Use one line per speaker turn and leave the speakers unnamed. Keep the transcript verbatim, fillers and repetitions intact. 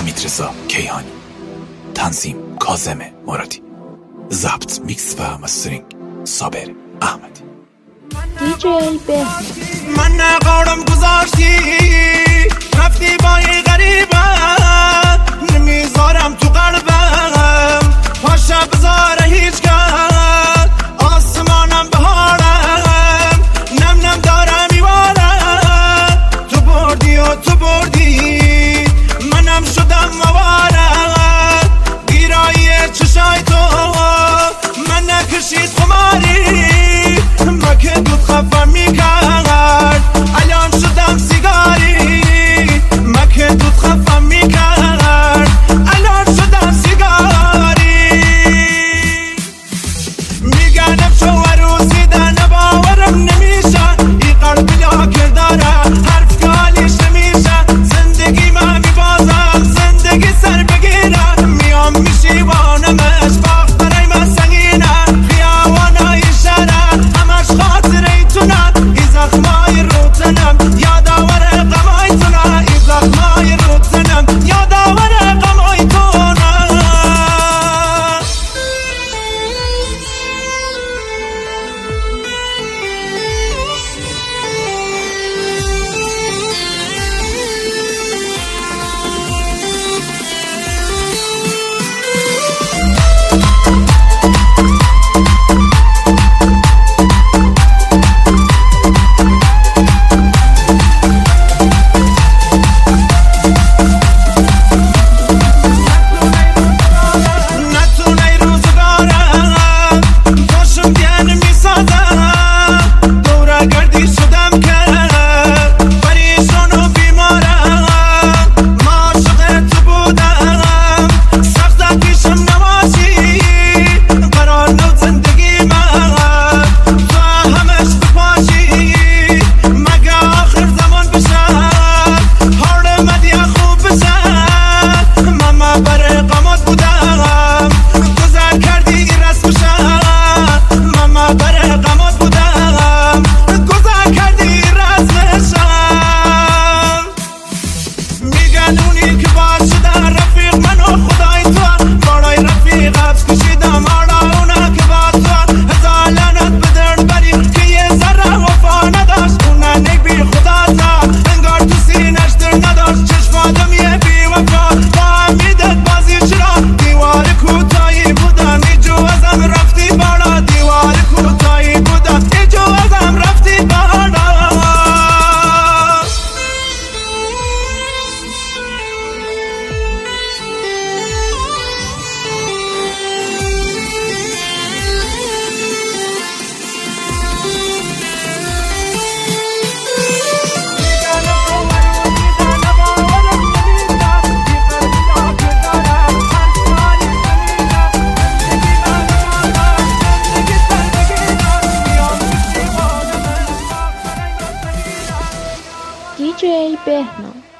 حمیدرضا کیهانی، تنظیم کاظم مرادی، ضبط میکس و مسترینگ صابر احمدی.
دیجی بهنام.
من نقارم گذاشتی رفتی با یه غریبم، نمیذارم تو قلبم پاشه بذاره هیچ کس، آسمانم بهارم نم نم دارم میوارم، تو بردی و تو بردی منم شدم موارم، گیرایی چشای تو من نکشید خماری، ما که دود خفم میکرد الان شدم سیگاری، ما که دود خفم میکرد الان شدم سیگاری، میگنم شو روزی دن باورم نمیشه، این قلبی لا که داره حرف کالیش نمیشه، زندگی من میبازم زندگی سر بگیرم، میام میشیوانمش باخت برای من سنگینه، خیاوانای شهره همش خاطره ایتونه، ای زخمای رو تنم یادآور غمای تونه، ای زخمای رو تنم یادآور غمای تونه.
دیجی بهنام.